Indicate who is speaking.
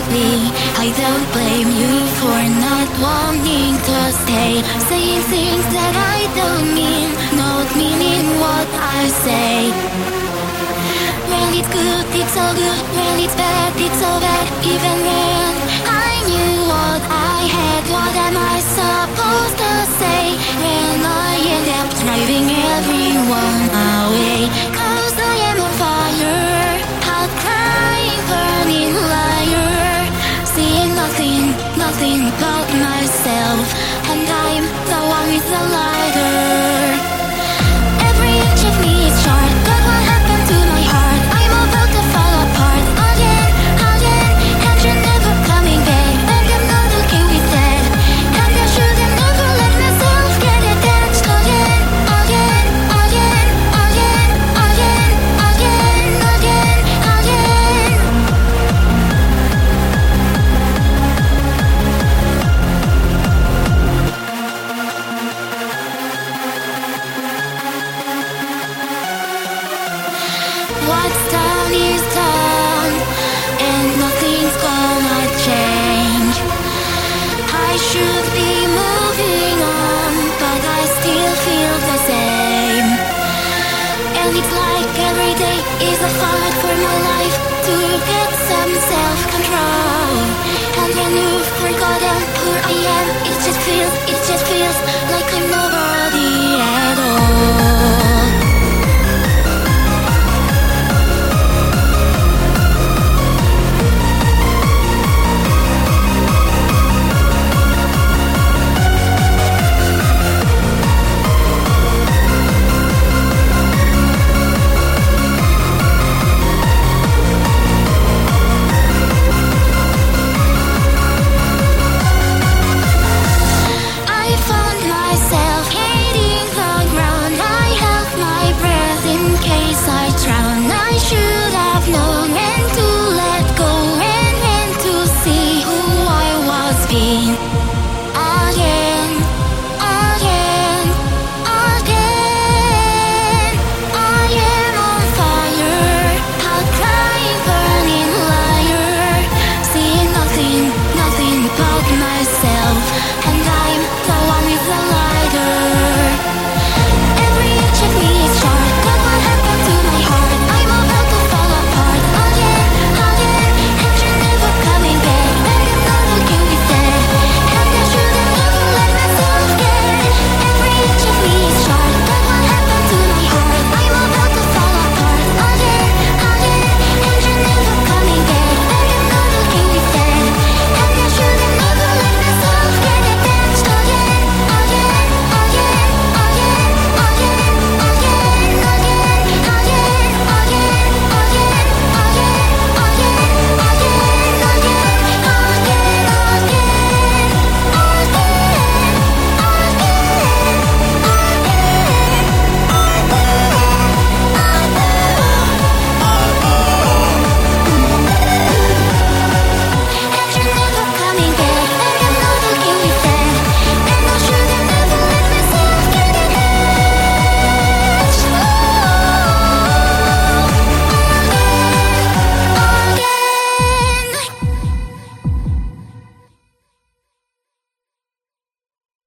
Speaker 1: lately. I don't blame you for not wanting to stay, saying things that I don't mean, not meaning what I say. When it's good, it's all good. When it's bad, it's all bad. Even when I knew what I had, what am I supposed to say? When I end up driving everyone away, 'cause I am on fire, a crying, burning liar, seeing nothing, nothing but myself, and I'm the one with the lighter. Every inch of me is short, but what happened to my heart? I'm about to fall apart again, again, and you're never coming back, and I'm not okay with that. And I should have never let myself get attached again, again, again, again, again, again, again, again. What's done is done, and nothing's gonna change. I should be moving on, but I still feel the same. And it's like every day is a fight for my life to get some self-control. And when you've forgotten who I am, it just feels